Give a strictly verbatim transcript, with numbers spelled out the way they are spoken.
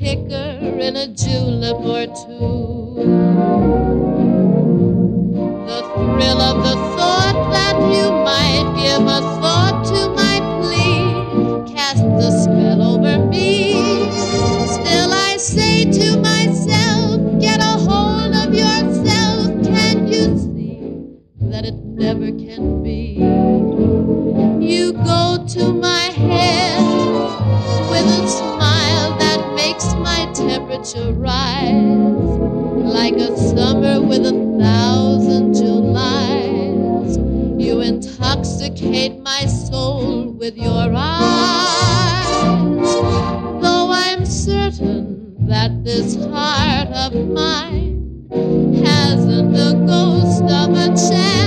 kicker in a julep or two. The thrill of the thought that you might give a thought to my plea casts a spell over me. Still I say to myself, get a hold of yourself. Can't you see that it never can be? You go to my head with a smile that makes my temperature rise, like a summer with a thousand Julys. You intoxicate my soul with your eyes, though I'm certain that this heart of mine hasn't a ghost of a chance